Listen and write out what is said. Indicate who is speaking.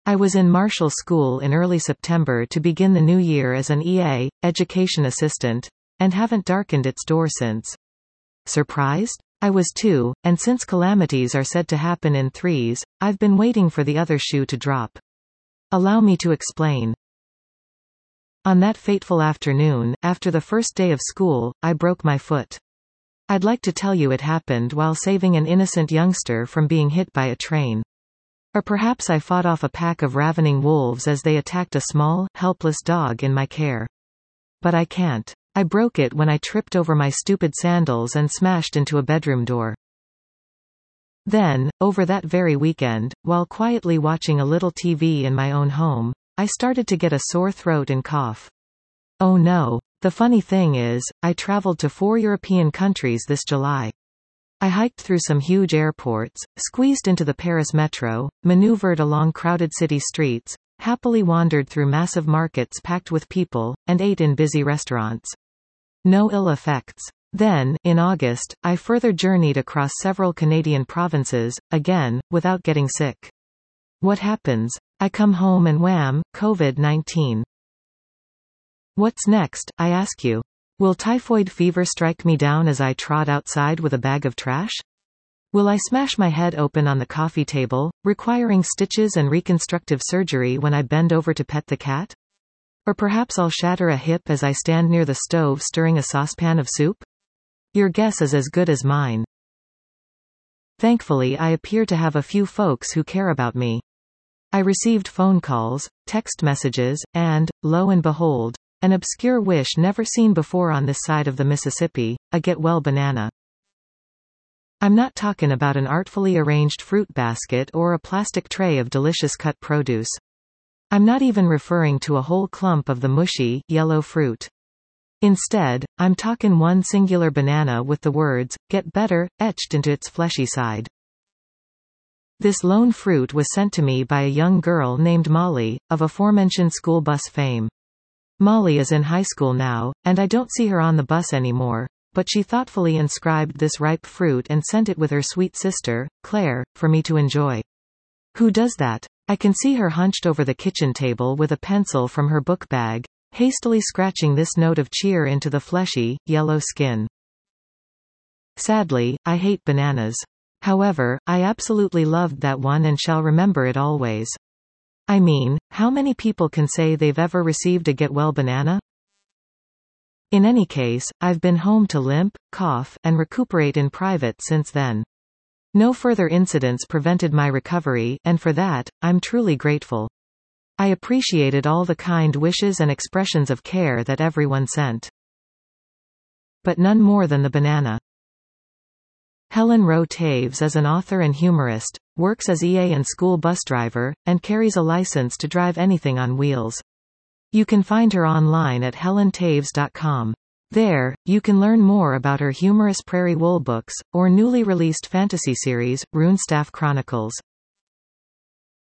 Speaker 1: I was in Marshall School in early September to begin the new year as an EA, education assistant, and haven't darkened its door since. Surprised? I was too, and since calamities are said to happen in threes, I've been waiting for the other shoe to drop. Allow me to explain. On that fateful afternoon, after the first day of school, I broke my foot. I'd like to tell you it happened while saving an innocent youngster from being hit by a train. Or perhaps I fought off a pack of ravening wolves as they attacked a small, helpless dog in my care. But I can't. I broke it when I tripped over my stupid sandals and smashed into a bedroom door. Then, over that very weekend, while quietly watching a little TV in my own home, I started to get a sore throat and cough. Oh no. The funny thing is, I traveled to 4 European countries this July. I hiked through some huge airports, squeezed into the Paris metro, maneuvered along crowded city streets, happily wandered through massive markets packed with people, and ate in busy restaurants. No ill effects. Then, in August, I further journeyed across several Canadian provinces, again, without getting sick. What happens? I come home and wham, COVID-19. What's next, I ask you? Will typhoid fever strike me down as I trot outside with a bag of trash? Will I smash my head open on the coffee table, requiring stitches and reconstructive surgery when I bend over to pet the cat? Or perhaps I'll shatter a hip as I stand near the stove stirring a saucepan of soup? Your guess is as good as mine. Thankfully, I appear to have a few folks who care about me. I received phone calls, text messages, and, lo and behold, an obscure wish never seen before on this side of the Mississippi, a get-well banana. I'm not talking about an artfully arranged fruit basket or a plastic tray of delicious cut produce. I'm not even referring to a whole clump of the mushy, yellow fruit. Instead, I'm talking one singular banana with the words, "Get better," etched into its fleshy side. This lone fruit was sent to me by a young girl named Molly, of aforementioned school bus fame. Molly is in high school now, and I don't see her on the bus anymore, but she thoughtfully inscribed this ripe fruit and sent it with her sweet sister, Claire, for me to enjoy. Who does that? I can see her hunched over the kitchen table with a pencil from her book bag, hastily scratching this note of cheer into the fleshy, yellow skin. Sadly, I hate bananas. However, I absolutely loved that one and shall remember it always. I mean, how many people can say they've ever received a get-well banana? In any case, I've been home to limp, cough, and recuperate in private since then. No further incidents prevented my recovery, and for that, I'm truly grateful. I appreciated all the kind wishes and expressions of care that everyone sent. But none more than the banana. Helen Rowe Taves is an author and humorist, works as EA and school bus driver, and carries a license to drive anything on wheels. You can find her online at helentaves.com. There, you can learn more about her humorous Prairie Wool books, or newly released fantasy series, Runestaff Chronicles.